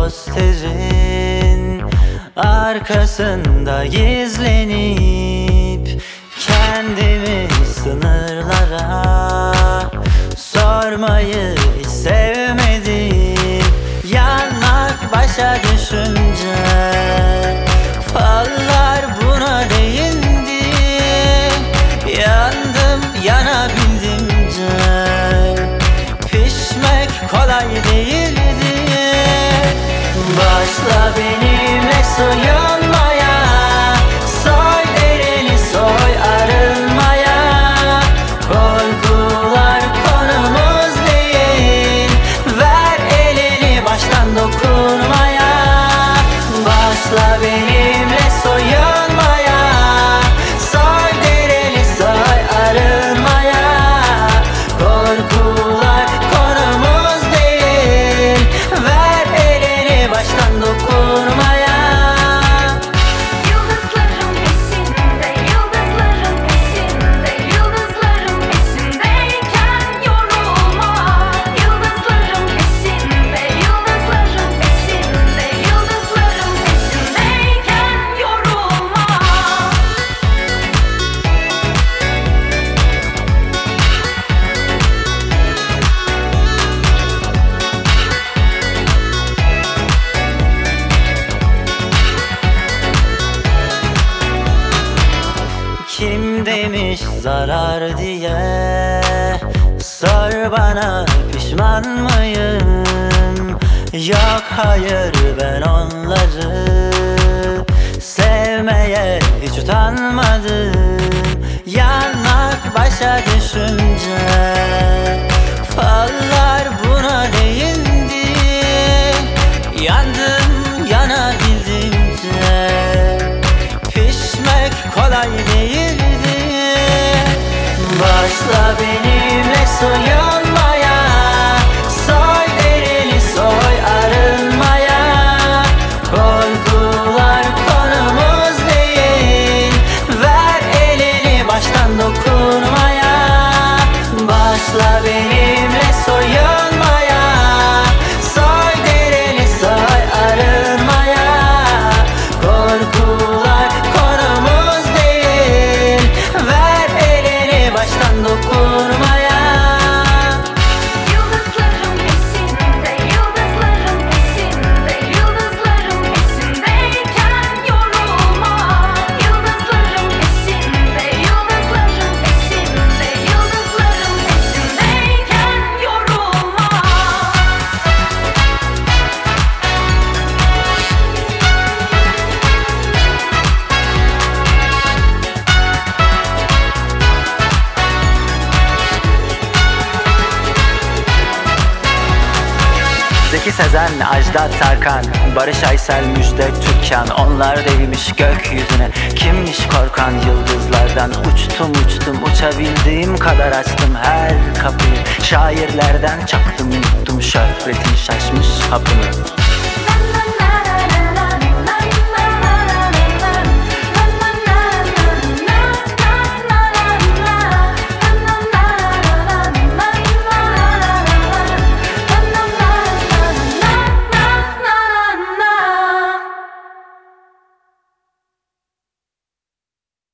posterin arkasında gizlenip kendimi sınırlara sormayı hiç sevmedim. Yanmak başa düşünce fallar buna değindi. Yandım yanabildimce, pişmek kolay değildi. Başla benimle soyunmaya, soy derini soy arınmaya. Korkular konumuz değil, ver elini baştan dokunmaya. Başla benimle soyunmaya, soy derini soy arınmaya. Korkular konumuz değil, ver elini baştan dokunmaya. Yıldızların peşinde, yıldızların peşinde, yıldızların peşindeyken yorulma. Yıldızların peşinde, yıldızların peşinde, yıldızların peşindeyken yorulma. Kim demiş zarar diye, sor bana pişman mıyım? Yok hayır, ben onları sevmeye hiç utanmadım. Yanmak başa düşünce fallar buna değindi. Yandım yanabildimce, pişmek kolay değildi. Başla benimle soyunmaya, soy derini soy arınmaya. Korkular konumuz değil, ver elini baştan dokunmaya. Başla benimle soyunmaya, soy derini soy arınmaya. Korkular konumuz değil, ver elini baştan dokunmaya. Yıldızların peşinde, yıldızların peşinde, yıldızların peşindeyken yorulma. Yıldızların peşinde, yıldızların peşinde, yıldızların peşindeyken yorulma. Zeki Sezen, Ajda Tarkan, Barış Aysel, Müjde Türkan. Onlar değmiş gökyüzüne, kimmiş korkan yıldızlardan. Uçtum uçtum, uçabildiğim kadar açtım her kapıyı. Şairlerden çaktım, yuttum şöhretin şaşmış hapını.